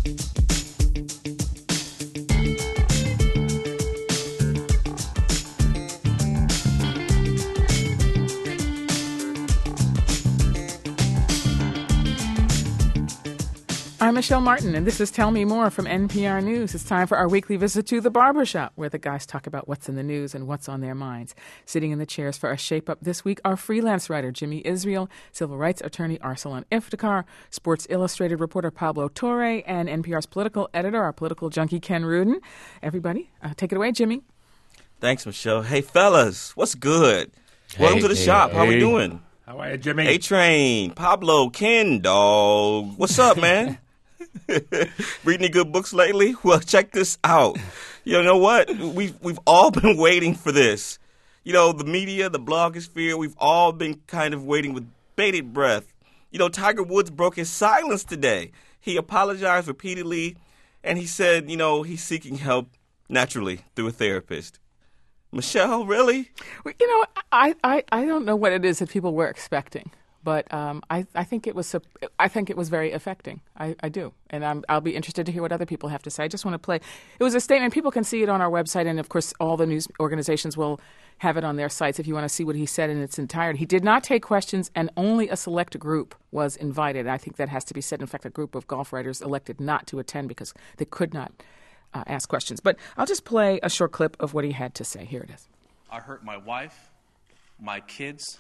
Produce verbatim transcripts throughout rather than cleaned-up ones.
I'm Michelle Martin, and this is Tell Me More from N P R News. It's time for our weekly visit to the barbershop, where the guys talk about what's in the news and what's on their minds. Sitting in the chairs for our shape-up this week are freelance writer Jimmy Israel, civil rights attorney Arsalan Iftikhar, Sports Illustrated reporter Pablo Torre, and N P R's political editor, our political junkie Ken Rudin. Everybody, uh, take it away, Jimmy. Thanks, Michelle. Hey, fellas, what's good? Hey, Welcome to the hey, shop. hey. How we doing? How are you, Jimmy? A-Train, Pablo, Ken, dog. What's up, man? Read any good books lately? Well, check this out. You know what? We've, we've all been waiting for this. You know, the media, the blogosphere, we've all been kind of waiting with bated breath. You know, Tiger Woods broke his silence today. He apologized repeatedly, and he said, you know, he's seeking help naturally through a therapist. Michelle, really? You know, I, I, I don't know what it is that people were expecting. But um, I, I think it was I think it was very affecting. I, I do, and I'm, I'll be interested to hear what other people have to say. I just want to play. It was a statement. People can see it on our website, and of course, all the news organizations will have it on their sites if you want to see what he said in its entirety. He did not take questions, and only a select group was invited. I think that has to be said. In fact, a group of golf writers elected not to attend because they could not uh, ask questions. But I'll just play a short clip of what he had to say. Here it is. I hurt my wife, my kids,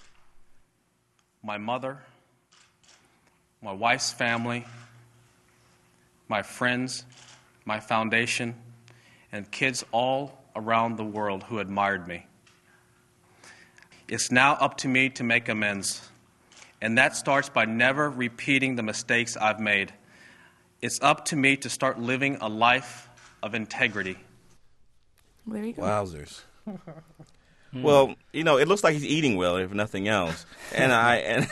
my mother, my wife's family, my friends, my foundation, and kids all around the world who admired me. It's now up to me to make amends, and that starts by never repeating the mistakes I've made. It's up to me to start living a life of integrity. There you go. Wowzers. Well, you know, it looks like he's eating well, if nothing else. And I, and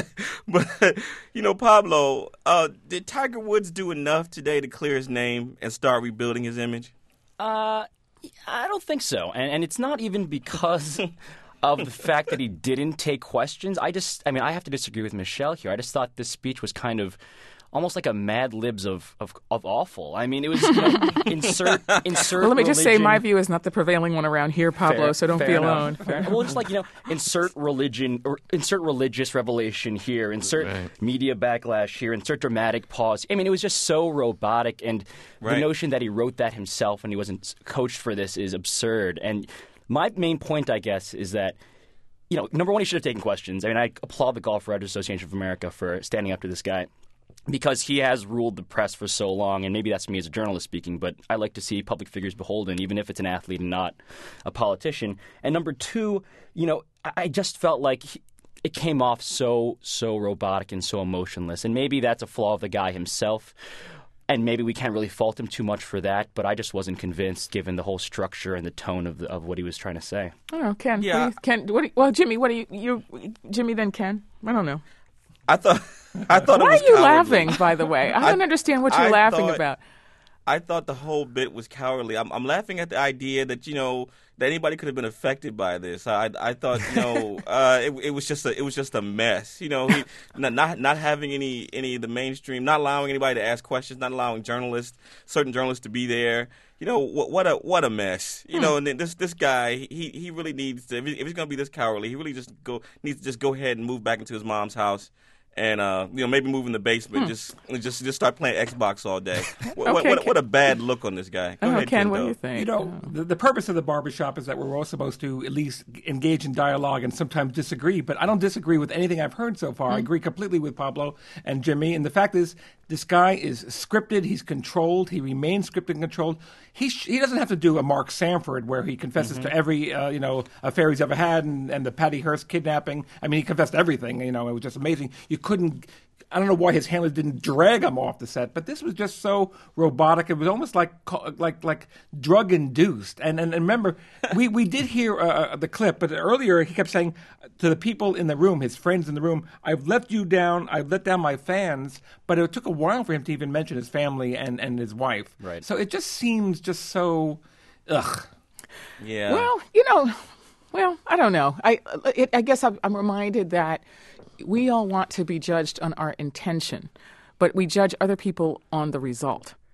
but you know, Pablo, uh, did Tiger Woods do enough today to clear his name and start rebuilding his image? Uh, I don't think so, and and it's not even because of the fact that he didn't take questions. I just, I mean, I have to disagree with Michelle here. I just thought this speech was kind of almost like a Mad Libs of, of, of awful. I mean, it was, you know, insert, insert Well, let me just say religion. my view is not the prevailing one around here, Pablo, Fair, so don't fair be enough. alone. Fair. Well, just like, you know, insert religion or insert religious revelation here, insert Right. media backlash here, insert dramatic pause. I mean, it was just so robotic, and Right. the notion that he wrote that himself and he wasn't coached for this is absurd. And my main point, I guess, is that, you know, number one, he should have taken questions. I mean, I applaud the Golf Writers Association of America for standing up to this guy, because he has ruled the press for so long, and maybe that's me as a journalist speaking, but I like to see public figures beholden, even if it's an athlete and not a politician. And number two, you know, I just felt like he, it came off so, so robotic and so emotionless. And maybe that's a flaw of the guy himself, and maybe we can't really fault him too much for that, but I just wasn't convinced given the whole structure and the tone of the, of what he was trying to say. I don't know, Ken. Yeah. What do you, Ken. What do you, well, Jimmy, what do you, you? Jimmy, then Ken. I don't know. I thought, I thought. Why it was are you cowardly. laughing? By the way, I don't I- understand what you're I laughing thought- about. I thought the whole bit was cowardly. I'm, I'm laughing at the idea that, you know, that anybody could have been affected by this. I I thought, you know, uh, it, it was just a it was just a mess. You know, he, not, not not having any any of the mainstream, not allowing anybody to ask questions, not allowing journalists, certain journalists to be there. You know, what what a what a mess. You Hmm. know, and then this this guy, he he really needs to. If, he, if he's going to be this cowardly, he really just go needs to just go ahead and move back into his mom's house. And uh, you know, maybe move in the basement, Hmm. just just just start playing Xbox all day. What, Okay, what, Ken. what a bad look on this guy. Go Oh, ahead, Ken, Ken, what do though. you think? You know, the, the purpose of the barbershop is that we're all supposed to at least engage in dialogue and sometimes disagree. But I don't disagree with anything I've heard so far. I agree completely with Pablo and Jimmy. And the fact is, this guy is scripted. He's controlled. He remains scripted and controlled. He sh- he doesn't have to do a Mark Sanford where he confesses to every uh, you know affair he's ever had and, and the Patty Hearst kidnapping. I mean, he confessed to everything. You know, it was just amazing. You couldn't. I don't know why his handlers didn't drag him off the set, but this was just so robotic. It was almost like like like drug induced. And and, and remember, we, we did hear uh, the clip, but earlier he kept saying to the people in the room, his friends in the room, "I've let you down. I've let down my fans." But it took a while for him to even mention his family and, and his wife. Right. So it just seems just so, ugh. Yeah. Well, you know, well, I don't know. I it, I guess I'm, I'm reminded that we all want to be judged on our intention, but we judge other people on the result.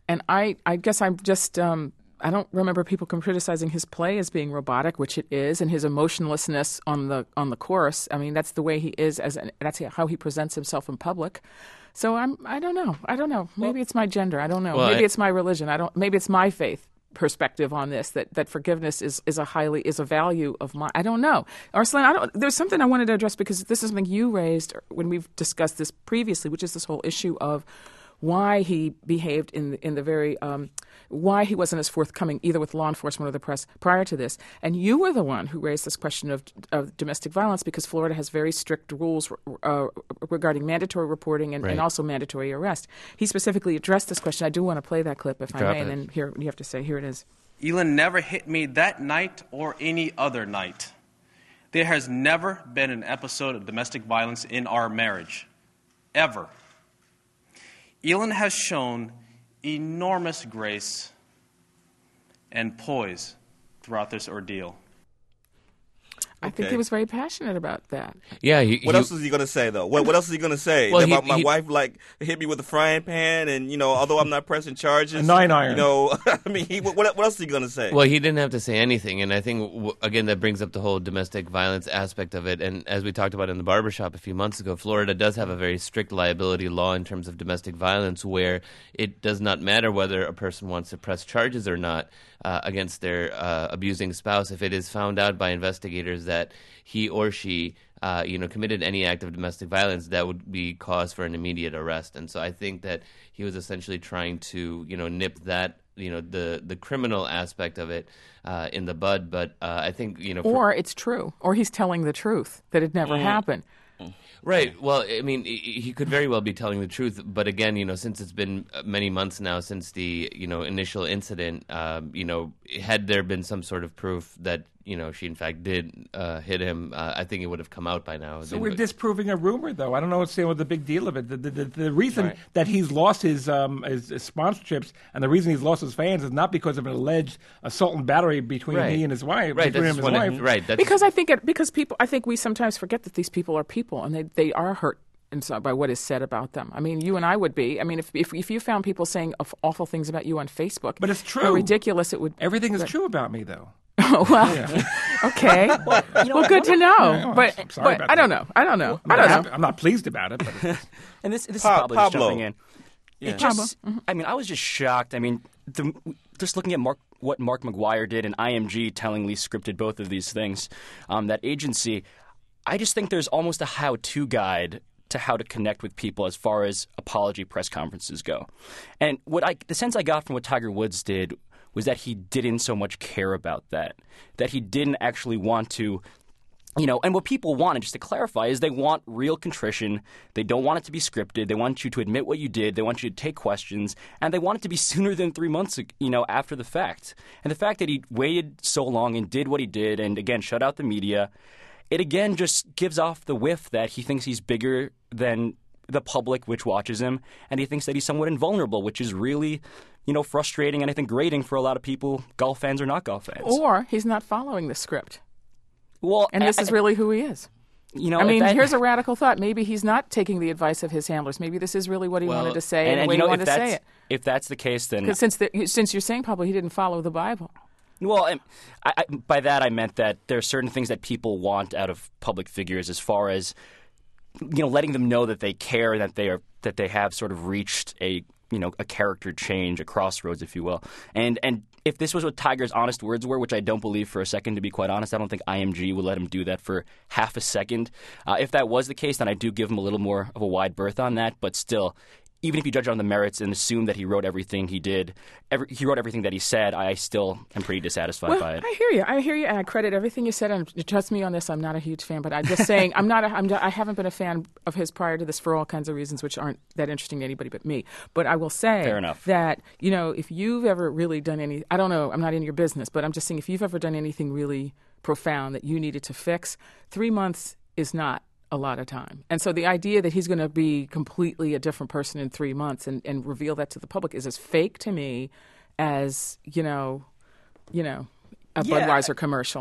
And I, I guess I'm just, um, I don't remember people criticizing his play as being robotic, which it is, and his emotionlessness on the on the chorus. I mean, that's the way he is, as an, that's how he presents himself in public. So I'm, I don't know. I don't know. Maybe it's my gender. I don't know. Well, maybe I, it's my religion. I don't. Maybe it's my faith perspective on this, that, that forgiveness is, is a highly is a value of mine. I don't know. Arslan, I don't there's something I wanted to address, because this is something you raised when we've discussed this previously, which is this whole issue of why he behaved in the, in the very um, why he wasn't as forthcoming either with law enforcement or the press prior to this. And you were the one who raised this question of, of domestic violence, because Florida has very strict rules uh, regarding mandatory reporting and, right. and also mandatory arrest. He specifically addressed this question. I do want to play that clip, if Drop I may, it. and then here you have to say, here it is. Elin never hit me that night or any other night. There has never been an episode of domestic violence in our marriage, ever. Elin has shown enormous grace and poise throughout this ordeal. I think Okay. he was very passionate about that. Yeah. He, What he- else is he gonna say though? What What else is he gonna say Well, he- about my he- wife? Like hit me with a frying pan, and you know, although I'm not pressing charges, A nine iron. You know, I mean, he, what What else is he gonna say? Well, he didn't have to say anything, and I think w- again that brings up the whole domestic violence aspect of it. And as we talked about in the barbershop a few months ago, Florida does have a very strict liability law in terms of domestic violence, where it does not matter whether a person wants to press charges or not uh, against their uh, abusing spouse. If it is found out by investigators that he or she Uh, you know, committed any act of domestic violence, that would be cause for an immediate arrest. And so I think that he was essentially trying to, you know, nip that, you know, the, the criminal aspect of it uh, in the bud. But uh, I think, you know, for, Or it's true, or he's telling the truth, that it never happened. right. Well, I mean, he he could very well be telling the truth. But again, you know, since it's been many months now since the, you know, initial incident, um, you know, had there been some sort of proof that, you know, she in fact did uh, hit him, uh, I think it would have come out by now. So Then- we're disproving a rumor, though. I don't know what's the, what the big deal of it. The, the, the, the reason Right. that he's lost his, um, his his sponsorships and the reason he's lost his fans is not because of an alleged assault and battery between Right. he and his wife. Right, between that's him and one his of- wife. right. That's, Because I think it, because people, I think we sometimes forget that these people are people, and they, they are hurt inside by what is said about them. I mean, you and I would be. I mean, if if, if you found people saying of awful things about you on Facebook, But it's how true. ridiculous it would. Everything is true about me, though. Oh, well, okay. well, good to know. Yeah, but I'm sorry but about I don't that. know. I don't know. I'm I not, don't happy- know. I'm not pleased about it. But it's- And this this Pa- is probably just Pablo. jumping in. Yeah. It just, I mean, I was just shocked. I mean, the, just looking at Mark, what Mark McGuire did and I M G tellingly scripted both of these things, um, that agency, I just think there's almost a how-to guide to how to connect with people as far as apology press conferences go. And what I, the sense I got from what Tiger Woods did was that he didn't so much care about that, that he didn't actually want to. You know, and what people want, and just to clarify, is they want real contrition. They don't want it to be scripted. They want you to admit what you did. They want you to take questions, and they want it to be sooner than three months, you know, after the fact. And the fact that he waited so long and did what he did, and again shut out the media, it again just gives off the whiff that he thinks he's bigger than the public, which watches him, and he thinks that he's somewhat invulnerable, which is really, you know, frustrating and I think grating for a lot of people, golf fans or not golf fans. Or he's not following the script, well, and this I- is really who he is. you know, I if mean, that- here's a radical thought. Maybe he's not taking the advice of his handlers. Maybe this is really what he Well, wanted to say, and, and, the and way you know, he wanted if to that's say it. if that's the case, then Because since the, since you're saying, Pablo, he didn't follow the Bible. Well, I, I, by that I meant that there are certain things that people want out of public figures, as far as, you know, letting them know that they care, that they are that they have sort of reached a, you know, a character change, a crossroads, if you will. And and if this was what Tiger's honest words were, which I don't believe for a second, to be quite honest, I don't think I M G would let him do that for half a second. Uh, if that was the case, then I do give him a little more of a wide berth on that. But still, even if you judge on the merits and assume that he wrote everything he did, every, he wrote everything that he said, I still am pretty dissatisfied Well, by it. I hear you. I hear you, and I credit everything you said. And trust me on this, I'm not a huge fan, but I'm just saying I'm not. A, I'm. I haven't been a fan of his prior to this for all kinds of reasons, which aren't that interesting to anybody but me. But I will say Fair enough. that you know, if you've ever really done any, I don't know, I'm not in your business, but I'm just saying if you've ever done anything really profound that you needed to fix, three months is not a lot of time. And so the idea that he's going to be completely a different person in three months and, and reveal that to the public is as fake to me as, you know, you know, a Yeah. Budweiser commercial.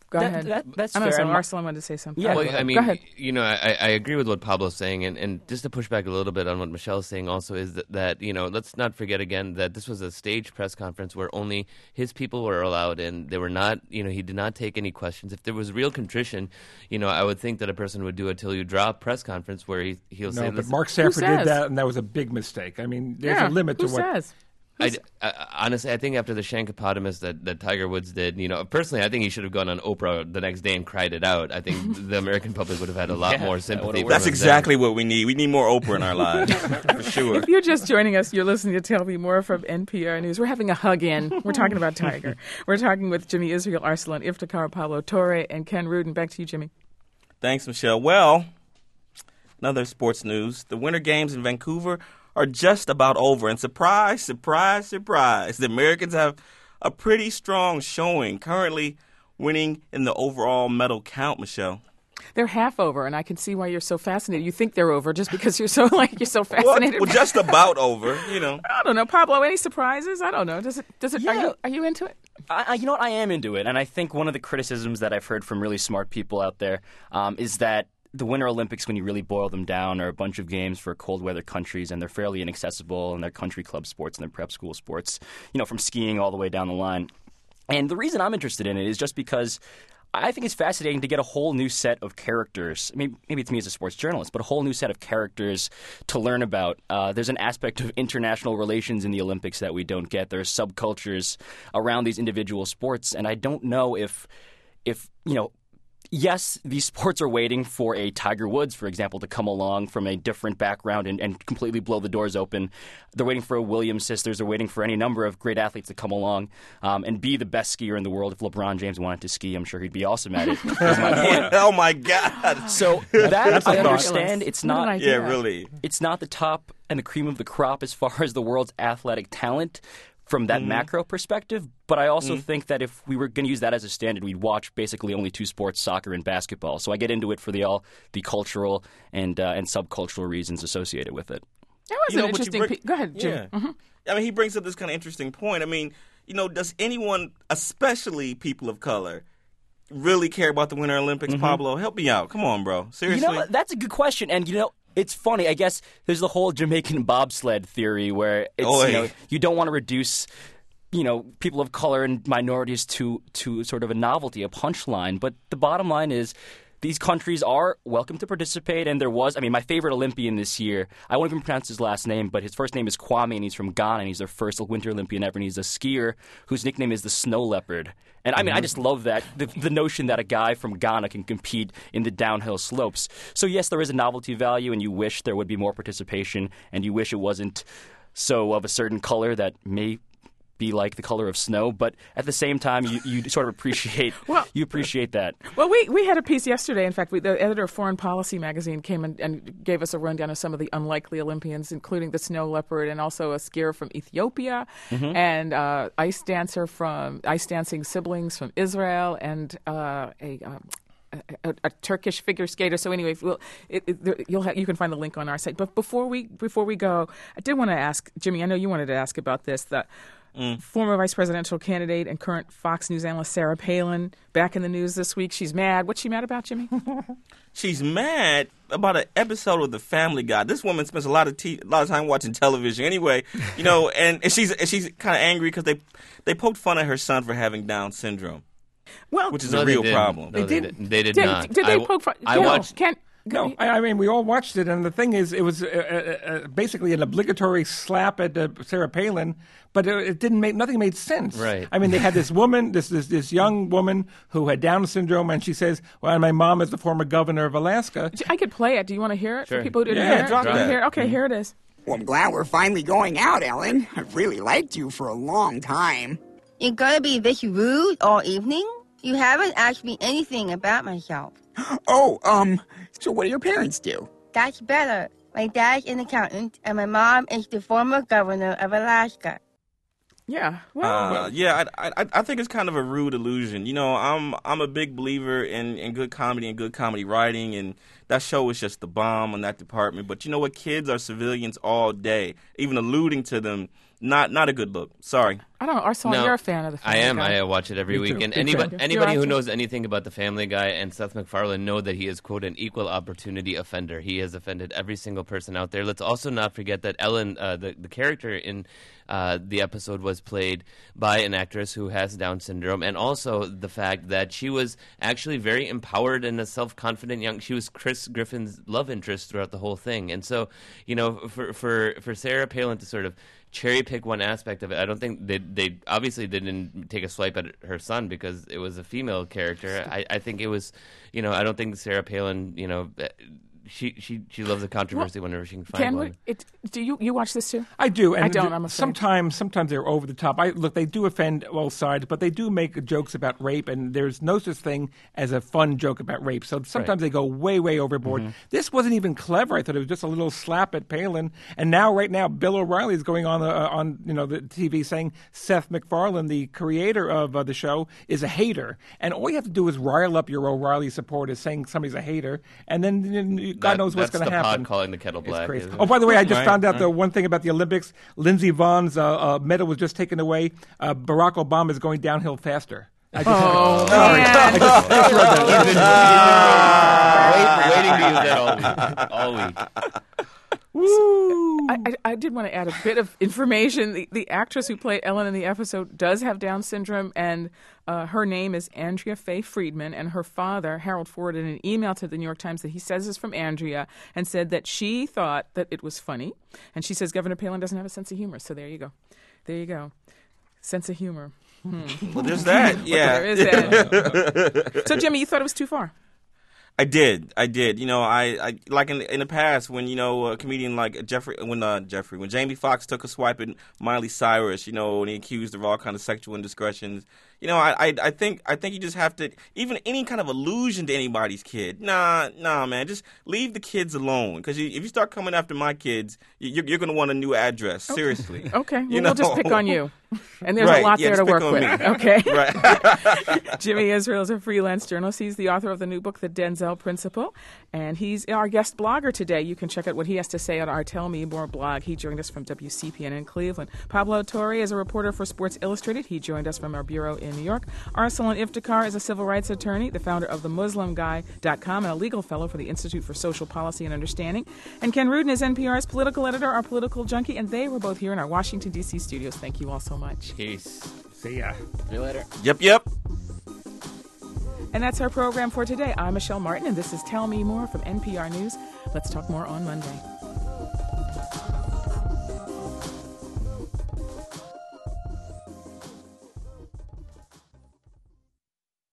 Go That- ahead. that- that's I'm fair. sorry, And my- Marcel wanted to say something. Yeah, Go go Well, ahead. I mean, Go ahead. you know, I, I agree with what Pablo's saying, and, and just to push back a little bit on what Michelle's saying also is that, that, you know, let's not forget again that this was a staged press conference where only his people were allowed in. They were not, you know, he did not take any questions. If there was real contrition, you know, I would think that a person would do a till you drop press conference where he, he'll No, say, but listen, Mark Sanford says? did that, and that was a big mistake. I mean, there's Yeah, a limit to who what. says? I, I, honestly, I think after the Shankopotamus that, that Tiger Woods did, you know, personally, I think he should have gone on Oprah the next day and cried it out. I think the American public would have had a lot Yeah, more that sympathy. would've for worked. That's him exactly what we need. We need more Oprah in our lives, for sure. If you're just joining us, you're listening to Tell Me More from N P R News. We're having a hug-in. We're talking about Tiger. We're talking with Jimmy Israel Arsalan, Iftikhar Pablo Torre, and Ken Rudin. Back to you, Jimmy. Thanks, Michelle. Well, another sports news. The Winter Games in Vancouver are just about over. And surprise, surprise, surprise, the Americans have a pretty strong showing, currently winning in the overall medal count, Michelle. They're half over, and I can see why you're so fascinated. You think they're over just because you're so like you're so Well, fascinated. well, just about over, you know. I don't know, Pablo. Any surprises? I don't know. Does it? Does it? Are Yeah. you? Are you into it? I, I- you know what? I am into it, and I think one of the criticisms that I've heard from really smart people out there um, is that the Winter Olympics, when you really boil them down, are a bunch of games for cold weather countries, and they're fairly inaccessible, and they're country club sports and they're prep school sports, you know, from skiing all the way down the line. And the reason I'm interested in it is just because I think it's fascinating to get a whole new set of characters. Maybe, maybe it's me as a sports journalist, but a whole new set of characters to learn about. Uh, there's an aspect of international relations in the Olympics that we don't get. There are subcultures around these individual sports, and I don't know if, if you know, yes, these sports are waiting for a Tiger Woods, for example, to come along from a different background and, and completely blow the doors open. They're waiting for a Williams sisters. They're waiting for any number of great athletes to come along um, and be the best skier in the world. If LeBron James wanted to ski, I'm sure he'd be awesome at it. That's my point. Oh, my God. So that That's a I thought. understand. It's What an not. idea. Yeah, really. It's not the top and the cream of the crop as far as the world's athletic talent from that Mm-hmm. macro perspective. But I also think that if we were going to use that as a standard, we'd watch basically only two sports, soccer and basketball. So I get into it for the all the cultural and uh, and subcultural reasons associated with it. That was You know, an but you interesting. bring- pe- Go ahead, Jimmy. Yeah. Mhm. I mean, he brings up this kind of interesting point. I mean, you know, does anyone, especially people of color, really care about the Winter Olympics, Pablo? Help me out. Come on, bro. Seriously? You know, that's a good question. And, you know, it's funny. I guess there's the whole Jamaican bobsled theory where it's, Oy. you know, you don't want to reduce, you know, people of color and minorities to, to sort of a novelty, a punchline. But the bottom line is these countries are welcome to participate. And there was, I mean, my favorite Olympian this year, I won't even pronounce his last name, but his first name is Kwame, and he's from Ghana, and he's their first Winter Olympian ever, and he's a skier whose nickname is the Snow Leopard. And I mean, I just love that, the, the notion that a guy from Ghana can compete in the downhill slopes. So yes, there is a novelty value, and you wish there would be more participation, and you wish it wasn't so of a certain color that may be like the color of snow, but at the same time, you, you sort of appreciate Well- you appreciate that. Well, we, we had a piece yesterday. In fact, we, the editor of Foreign Policy magazine came and, and gave us a rundown of some of the unlikely Olympians, including the snow leopard and also a skier from Ethiopia and uh, ice dancer from ice dancing siblings from Israel and uh, a. Um, A, a Turkish figure skater. So anyway, we'll, it, it, there- you'll ha- you can find the link on our site. But before we before we go, I did want to ask Jimmy. I know you wanted to ask about this. The former vice presidential candidate and current Fox News analyst Sarah Palin back in the news this week. She's mad. What's she mad about, Jimmy? She's mad about an episode of The Family Guy. This woman spends a lot of te- a lot of time watching television, anyway. You know, and, and she's and she's kind of angry because they they poked fun at her son for having Down syndrome, Well, which is No, a they real didn't. problem. No, they, did- did, they did, did, not. did they I w- poke fun? I no, watched. Can't, No, I, I mean we all watched it, and the thing is, it was uh, uh, uh, basically an obligatory slap at uh, Sarah Palin, but it, it didn't make nothing made sense. Right. I mean, they had this woman, this this this young woman who had Down syndrome, and she says, "Well, my mom is the former governor of Alaska." I could play it. Do you want to hear it Sure. for people who didn't Yeah, hear it? drop Do you wanna that. hear it? Okay, here it is. Well, I'm glad we're finally going out, Ellen. I've really liked you for a long time. You're gonna be this rude all evening? You haven't asked me anything about myself. Oh, um, so what do your parents do? That's better. My dad's an accountant, and my mom is the former governor of Alaska. Yeah. Well, Uh, yeah, I, I I think it's kind of a rude illusion. You know, I'm I'm a big believer in, in good comedy and good comedy writing, and that show was just the bomb on that department. But you know what? Kids are civilians all day. Even alluding to them, not not a good look. Sorry. I don't know, Arsalan, No, you're a fan of the I Family am. Guy. I watch it every Me too. week. And Big anybody, fan. anybody You're who on knows anything about the Family Guy and Seth MacFarlane know that he is, quote, an equal opportunity offender. He has offended every single person out there. Let's also not forget that Ellen, uh, the, the character in uh, the episode, was played by an actress who has Down syndrome, and also the fact that she was actually very empowered and a self-confident young. She was Chris Griffin's love interest throughout the whole thing. And so, you know, for for, for Sarah Palin to sort of cherry pick one aspect of it. I don't think they they obviously didn't take a swipe at her son because it was a female character. I, I think it was, you know, I don't think Sarah Palin, you know, she she she loves a controversy whenever she can find Can one. we, it, do you you watch this too? I do. And I don't, th- I'm afraid. sometimes, sometimes they're over the top. I look, they do offend both sides, but they do make jokes about rape, and there's no such thing as a fun joke about rape. So sometimes they go way, way overboard. Mm-hmm. This wasn't even clever. I thought it was just a little slap at Palin. And now, right now, Bill O'Reilly is going on uh, on you know the T V saying Seth MacFarlane, the creator of uh, the show, is a hater. And all you have to do is rile up your O'Reilly supporters saying somebody's a hater, and then you know, God That- knows what's that's going to the happen. pod calling the kettle It's black. crazy. isn't Oh, it? by the way, I just Right, found out right. the one thing about the Olympics. Lindsey Vohn's uh, uh, medal was just taken away. Uh, Barack Obama is going downhill faster. I just, Oh, sorry. man. I just, I just read that. Wait, waiting to use that all week. All week. I, I, I did want to add a bit of information. The, the actress who played Ellen in the episode does have Down syndrome, and uh, her name is Andrea Faye Friedman, and her father, Harold, forwarded an email to the New York Times that he says is from Andrea and said that she thought that it was funny. And she says Governor Palin doesn't have a sense of humor. So there you go. There you go. Sense of humor. Well, there's that. Yeah. There is that. So, Jimmy, you thought it was too far? I did, I did. You know, I, I like in in the past when you know a comedian like Jeffrey, when uh, Jeffrey, when Jamie Foxx took a swipe at Miley Cyrus, you know, and he accused her of all kind of sexual indiscretions. You know, I, I I think I think you just have to, even any kind of allusion to anybody's kid. Nah, nah, man, just leave the kids alone. Because if you start coming after my kids, you're, you're going to want a new address. Seriously. Okay, well, You we'll just know? pick on you. And there's Right, a lot yeah, there to just pick work on with. me. Okay. Right. Jimmy Israel is a freelance journalist. He's the author of the new book, The Denzel Principle, and he's our guest blogger today. You can check out what he has to say on our Tell Me More blog. He joined us from W C P N in Cleveland. Pablo Torre is a reporter for Sports Illustrated. He joined us from our bureau in New York. Arsalan Iftikhar is a civil rights attorney, the founder of the Muslim Guy dot com, and a legal fellow for the Institute for Social Policy and Understanding. And Ken Rudin is N P R's political editor, our political junkie, and they were both here in our Washington, D C studios. Thank you all so much. Peace. See ya. See you later. Yep, yep. And that's our program for today. I'm Michelle Martin, and this is Tell Me More from N P R News. Let's talk more on Monday.